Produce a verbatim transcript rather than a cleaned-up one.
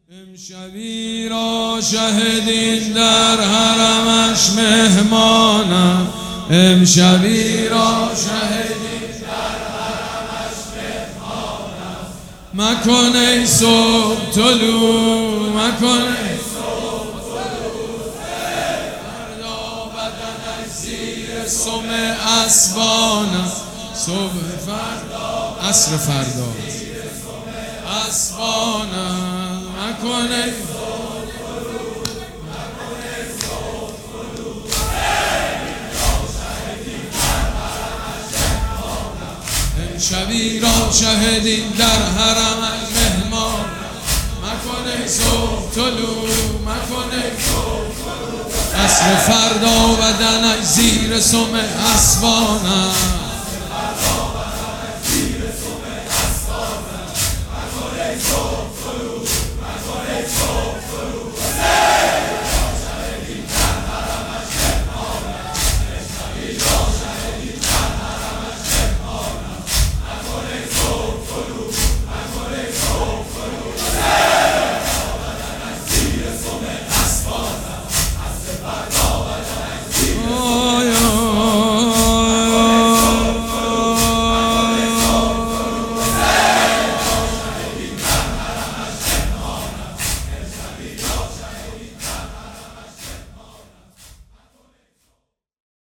امشبی را شهدین در حرمش مهمانم، امشبی را شهدین در حرمش مهمانم. مکن ای صبح طلوع، مکن ای صبح طلوع، فردا بدنش زیر سم اسبانم. صبح فردا، عصر فردا اسبانم. مکن ای امشبی را شهدین در حرمش مهمان. مکن ای صبح طلوع، مکن ای صبح طلوع، عصر فردا بدنش زیر سم اسبانم.